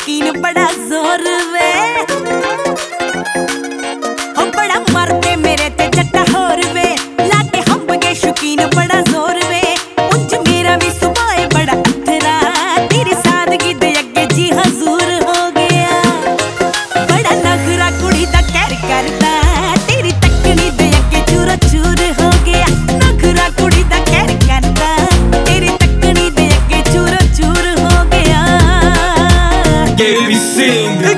शौकीन बड़ा जोर वे हो बड़ा मरते मेरे ते जट्टा होर वे लाके हंब के शौकीन बड़ा जोर वे उंज मेरा भी सुभाए बड़ा अथरा तेरी सादगी दे अगे जी हजूर हो गया बड़ा नखरा कुड़ी दा कहर करदा तेरी तकनी दे अगे चूर चूर हो गया नखरा कुड़ी दा कहर करदा तेरी तकनी दे अगे चूर चूर हो गया Gary Singh